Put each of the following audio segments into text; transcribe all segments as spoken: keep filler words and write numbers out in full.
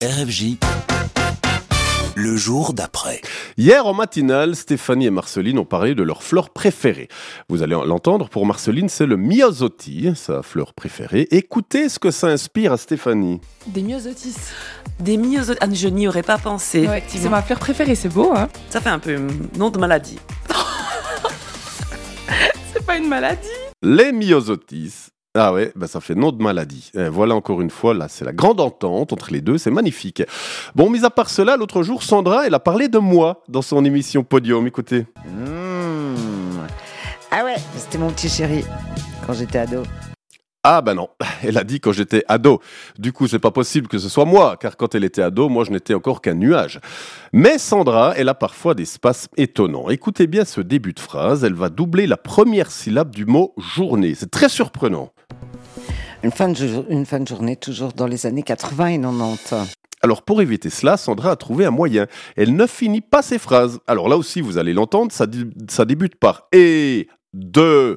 R F J, le jour d'après. Hier en matinale, Stéphanie et Marceline ont parlé de leur fleur préférée. Vous allez l'entendre, pour Marceline, c'est le myosotis, sa fleur préférée. Écoutez ce que ça inspire à Stéphanie. Des myosotis. Des myosotis. Ah, je n'y aurais pas pensé. Ouais, c'est ma fleur préférée, c'est beau, hein. Ça fait un peu nom de maladie. C'est pas une maladie. Les myosotis. Ah ouais, bah ça fait nom de maladie. Et voilà encore une fois, là, c'est la grande entente entre les deux, c'est magnifique. Bon, mis à part cela, l'autre jour, Sandra, elle a parlé de moi dans son émission Podium, écoutez. Mmh. Ah ouais, c'était mon petit chéri quand j'étais ado. Ah bah non, elle a dit quand j'étais ado. Du coup, c'est pas possible que ce soit moi, car quand elle était ado, moi je n'étais encore qu'un nuage. Mais Sandra, elle a parfois des spasmes étonnants. Écoutez bien ce début de phrase, elle va doubler la première syllabe du mot journée. C'est très surprenant. Une fin de, jour, une fin de journée, toujours dans les années quatre-vingts et quatre-vingt-dix. Alors pour éviter cela, Sandra a trouvé un moyen. Elle ne finit pas ses phrases. Alors là aussi, vous allez l'entendre, ça, ça débute par « et »,« de »,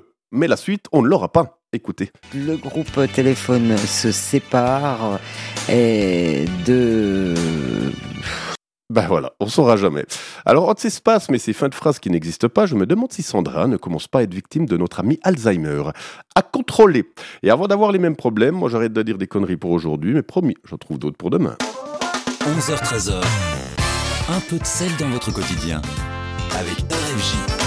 mais la suite, on ne l'aura pas. Écoutez. Le groupe téléphone se sépare et de... Ben voilà, on ne saura jamais. Alors, entre ces spasmes et ces fins de phrases qui n'existent pas, je me demande si Sandra ne commence pas à être victime de notre ami Alzheimer. À contrôler. Et avant d'avoir les mêmes problèmes, moi j'arrête de dire des conneries pour aujourd'hui, mais promis, j'en trouve d'autres pour demain. onze heures treize, un peu de sel dans votre quotidien avec R F J.